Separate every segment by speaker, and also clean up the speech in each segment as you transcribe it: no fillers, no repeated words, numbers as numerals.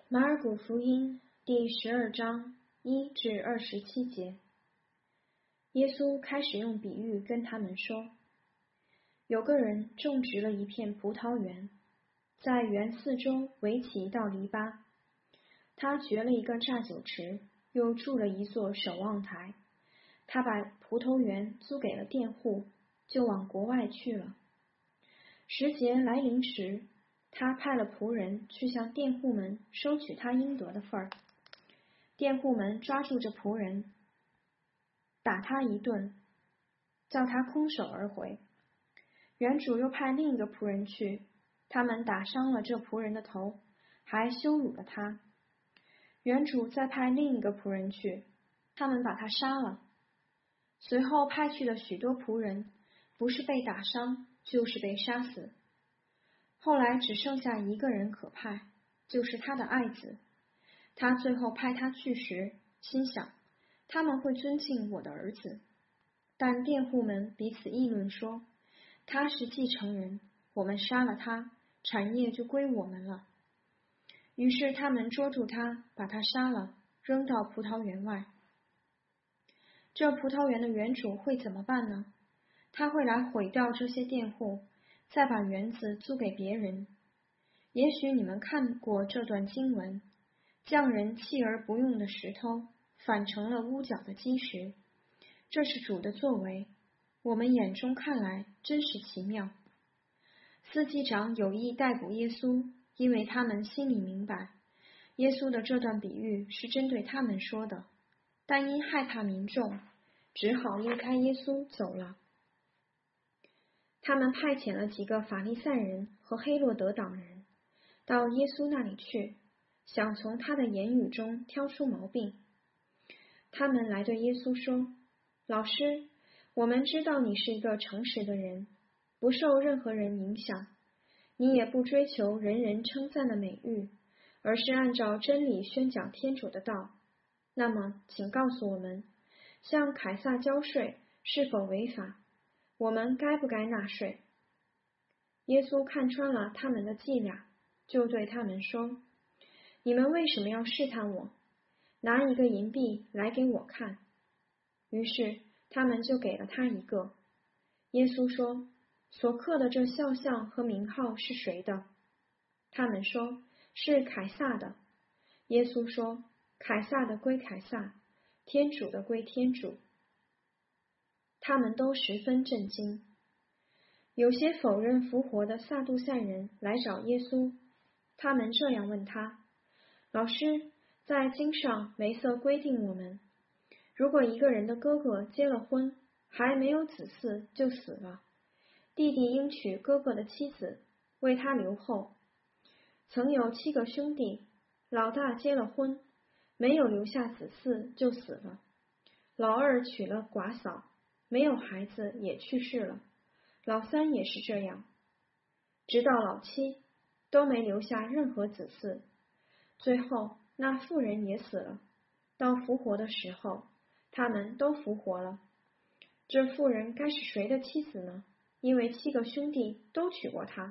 Speaker 1: 马尔谷福音第12章1至27节，耶稣开始用比喻跟他们说，有个人种植了一片葡萄园，在园四周围起一道篱笆，他掘了一个榨酒池，又筑了一座守望台，他把葡萄园租给了佃户，就往国外去了。时节来临时，他派了仆人去向佃户们收取他应得的份儿。佃户们抓住这仆人，打他一顿，叫他空手而回。园主又派另一个仆人去，他们打伤了这仆人的头，还羞辱了他。园主再派另一个仆人去，他们把他杀了。随后派去的许多仆人，不是被打伤，就是被杀死。后来只剩下一个人可派，就是他的爱子。他最后派他去时，心想，他们会尊敬我的儿子。但佃户们彼此议论说，他是继承人，我们杀了他，产业就归我们了。于是他们捉住他，把他杀了，扔到葡萄园外。这葡萄园的园主会怎么办呢？他会来毁掉这些佃户，再把园子租给别人。也许你们看过这段经文，匠人弃而不用的石头，反成了屋角的基石。这是主的作为，我们眼中看来真是奇妙。司祭长有意逮捕耶稣，因为他们心里明白，耶稣的这段比喻是针对他们说的，但因害怕民众，只好离开耶稣走了。他们派遣了几个法利赛人和黑落德党人到耶稣那里去，想从他的言语中挑出毛病。他们来对耶稣说，老师，我们知道你是一个诚实的人，不受任何人影响，你也不追求人人称赞的美誉，而是按照真理宣讲天主的道。那么请告诉我们，向凯撒交税是否违法？我们该不该纳税？耶稣看穿了他们的伎俩，就对他们说，你们为什么要试探我？拿一个银币来给我看。于是他们就给了他一个。耶稣说，所刻的这肖像和名号是谁的？他们说，是凯撒的。耶稣说，凯撒的归凯撒，天主的归天主。他们都十分震惊。有些否认复活的撒杜塞人来找耶稣，他们这样问他，老师，在经上梅瑟规定我们，如果一个人的哥哥结了婚，还没有子嗣就死了，弟弟应娶哥哥的妻子，为他留后。曾有7个兄弟，老大结了婚，没有留下子嗣就死了，老二娶了寡嫂，没有孩子也去世了，老三也是这样，直到老7都没留下任何子嗣。最后那妇人也死了，到复活的时候，他们都复活了。这妇人该是谁的妻子呢？因为7个兄弟都娶过她。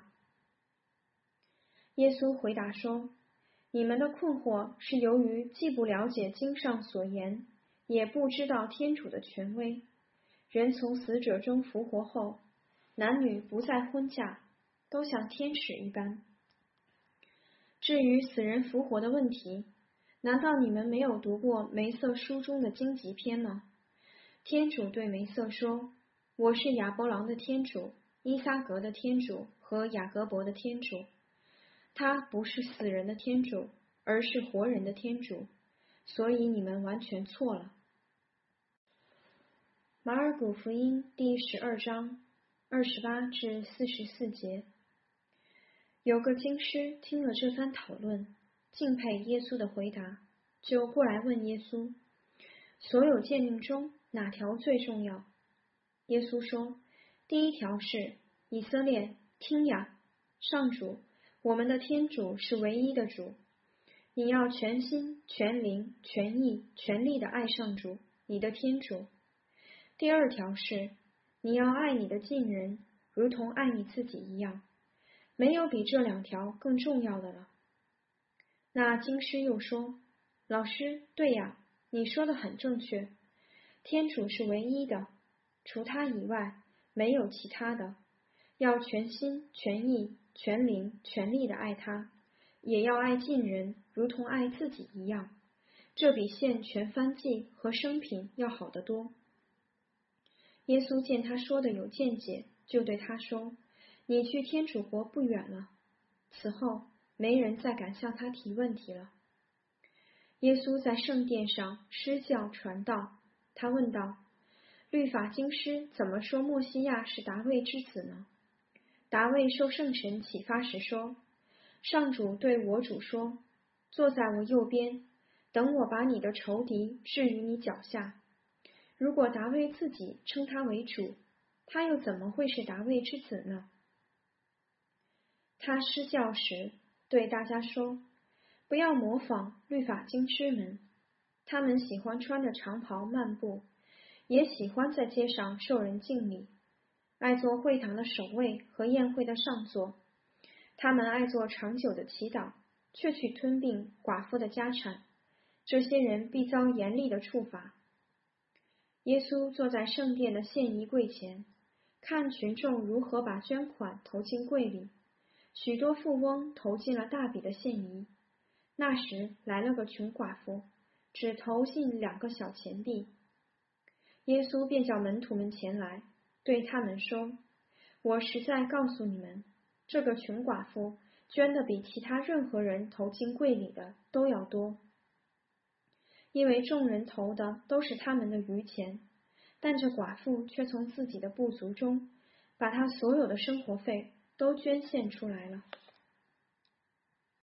Speaker 1: 耶稣回答说，你们的困惑是由于既不了解经上所言，也不知道天主的权威。人从死者中复活后，男女不再婚嫁，都像天使一般。至于死人复活的问题，难道你们没有读过梅瑟书中的荆棘篇吗？天主对梅瑟说，我是亚伯郎的天主，伊撒格的天主和雅各伯的天主。他不是死人的天主，而是活人的天主，所以你们完全错了。马尔谷福音第12章28至44节。有个经师听了这番讨论，敬佩耶稣的回答，就过来问耶稣，所有诫命中哪条最重要？耶稣说，第1条是，以色列，听呀，上主，我们的天主是唯一的主，你要全心、全灵、全意、全力地爱上主，你的天主。第2条是，你要爱你的近人，如同爱你自己一样，没有比这2条更重要的了。 那经师又说：老师，对呀，你说的很正确，天主是唯一的，除他以外没有其他的，要全心全意全灵全力的爱他，也要爱近人如同爱自己一样，这比献全燔祭和生品要好得多。耶稣见他说的有见解，就对他说：你去天主国不远了。此后没人再敢向他提问题了。耶稣在圣殿上施教传道，他问道：律法经师怎么说默西亚是达味之子呢？达味受圣神启发时说：上主对我主说，坐在我右边，等我把你的仇敌置于你脚下。如果达味自己称他为主，他又怎么会是达味之子呢？他施教时对大家说：不要模仿律法经师们，他们喜欢穿着长袍漫步，也喜欢在街上受人敬礼，爱做会堂的守卫和宴会的上座。他们爱做长久的祈祷，却去吞并寡妇的家产，这些人必遭严厉的处罚。耶稣坐在圣殿的献仪柜前，看群众如何把捐款投进柜里，许多富翁投进了大笔的献仪。那时来了个穷寡妇，只投进2个小钱币。耶稣便叫门徒们前来，对他们说：我实在告诉你们，这个穷寡妇捐的比其他任何人投进柜里的都要多，因为众人投的都是他们的余钱，但这寡妇却从自己的不足中，把她所有的生活费都捐献出来了。